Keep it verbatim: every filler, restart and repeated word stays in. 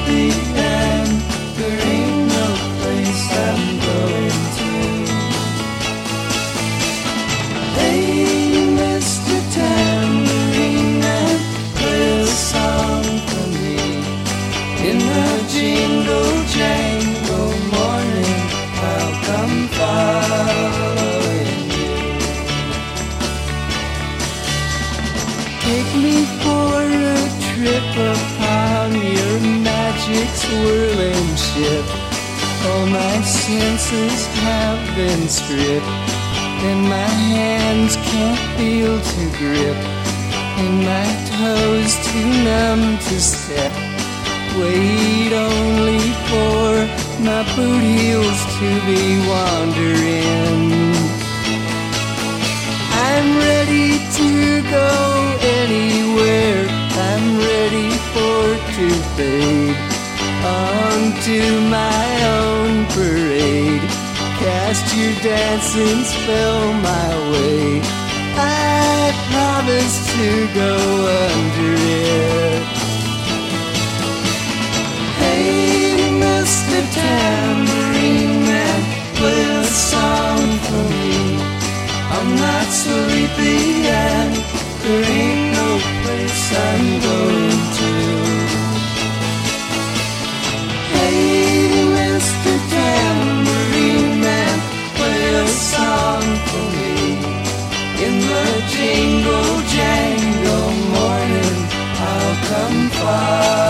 sleepy and there ain't no place I'm going to. Hey, Mister Tambourine Man, play a song for me. In the jingle jangle morning, I'll come following you. Take me for a trip upon your magic swirling ship. All my senses have been stripped, and my hands can't feel to grip, and my toes too numb to step. Wait only for my boot heels to be wandering. I'm ready to go anywhere. I'm ready for to fade onto my own parade. Cast your dancing spell my way. I promise to go under it. Hey, Mister Tambourine Man, play a song for me. I'm not sleepy and there ain't no place I'm going to. Hey, Mister Tambourine Man, play a song for me. In the jingle jangle morning, I'll come far.